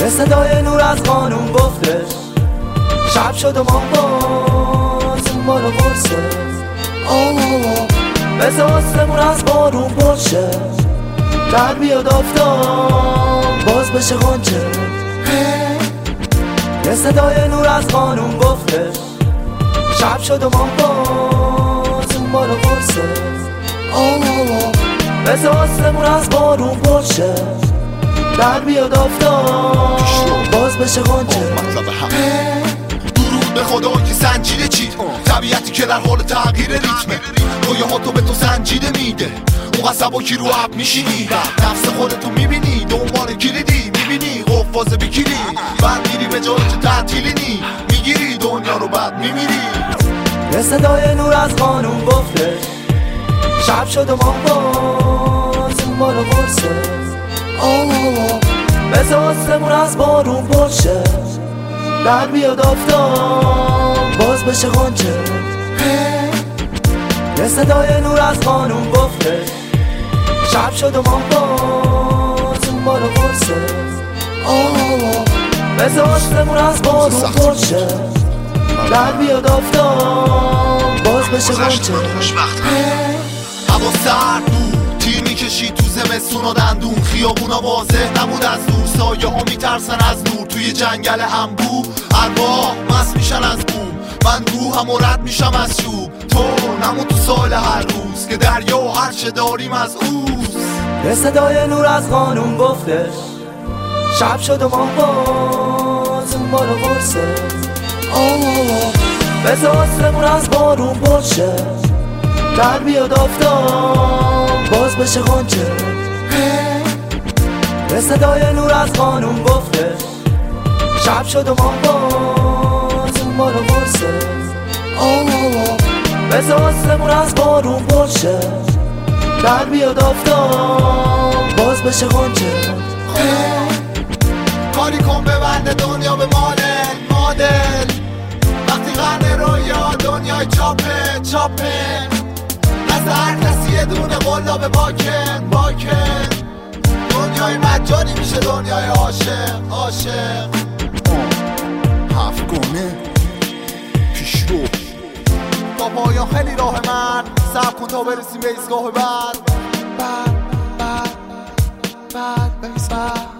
به صدای نور از قانون گفتش شب شد و ما باز ما رو برسه مثل آسمون از بارون پرشه در بیاد آفتاب باز بشه غنچه به صدای نور از قانون گفتش شب شد و ما باز ما رو برسه مثل آسمون از بارون پرشه در بیاد آفتاب باز بشه غنچه. درود به خدا که سنجیده چید طبیعتی که در حال تغییر ریتمه رویاهاتو به تو سنجیده میده اون قصبا کی رو عب میشینی نفس خودتو میبینی دنبال کلیدی میبینی قفاز بیکیری بعد میری به جایی که تعطیلی نی میگیری دنیا رو بعد میمیری. به صدای نور از قانون گفته شب شد و ما باز ما رو برسه مثل آسمون از بارون پرشه در بیاد آفتاب باز بشه غنچه. به صدای نور از قانون گفته شب شد و ما باز ما رو برسه مثل آسمون از بارون پرشه در بیاد آفتاب باز بشه غنچه. هوا سرد بود تیر میکشید تو زمستون و دندون خیابونا واضح نبود از دور سایه ها میترسن از نور توی جنگل انبوه ارواح مست میشن از بوم من روحم و رد میشم از چوب تو نمون تو سال هر روز که دریا و هر چه داریم از اوست. به صدای نور از قانون گفتش شب شد و ما باز ما رو برسه مثل آسمون از بارون پرشه در بیاد آفتاب باز بشه غنچه. به صدای نور از قانون گفته شب شد و ما باز ما رو برسه مثل آسمون از بارون پرشه در بیاد آفتاب باز بشه غنچه. کاری کن ببنده دنیا به مادل وقتی قرن رویا دنیای چاپه از هر کسی یه دونه قلاب باکن دنیای مجانی میشه دنیای عاشق. هفت گونه پیش رو با پایان خیلی راه من صبر کن تا برسیم به ایستگاه بعد